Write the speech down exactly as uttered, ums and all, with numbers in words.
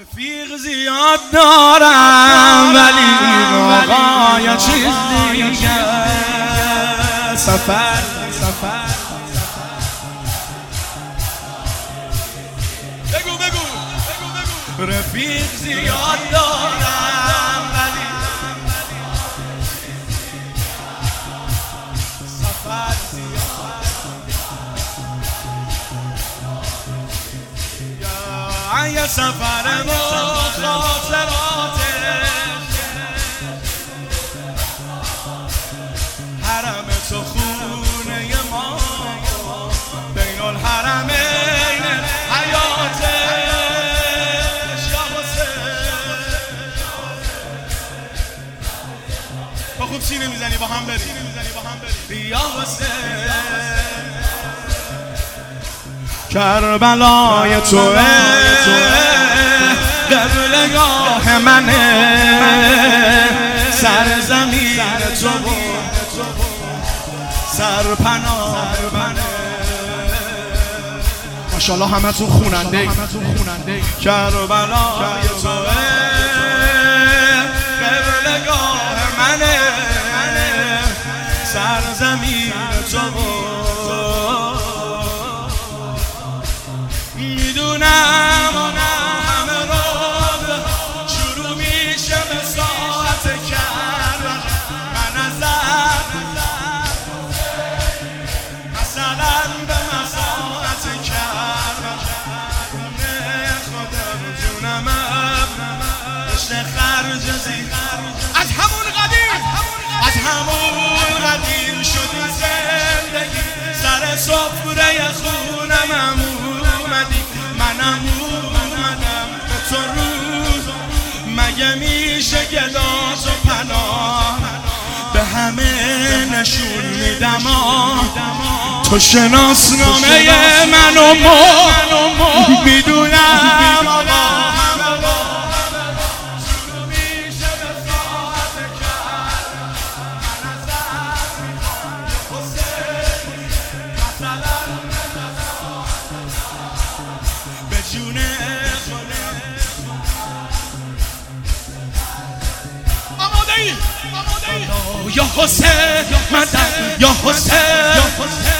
رفیق زیاد دارم ولی آقا یا چیز دیگه سفر سفر بگو بگو بگو بگو رفیق زیاد دارم ولی سفر زیاد یا یه سفر مخاطراته حرم تو خونه ما بین الحرمین حیاتش یا حسین با خوب سینه میزنی با هم بریم یا حسین کربلای توه قبلگاه منه سرزمین تو سرپناه منه ماشاءالله همه تون خوننده کربلای توه قبلگاه منه سرزمین تو میدونم همه رو شروع میشه به ساعت کردن من ازت مثلا به مساعت کردن خودم جونم رشته خرج زیر از همون قدیم از همون قدیم شدی زندگی سر سفره خونم منم اومدم به تو روز مگه میشه گداز و پناه به همه نشون میدم تو شناسنامه من و ما میدونم آقا یا حسین مدد یا حسین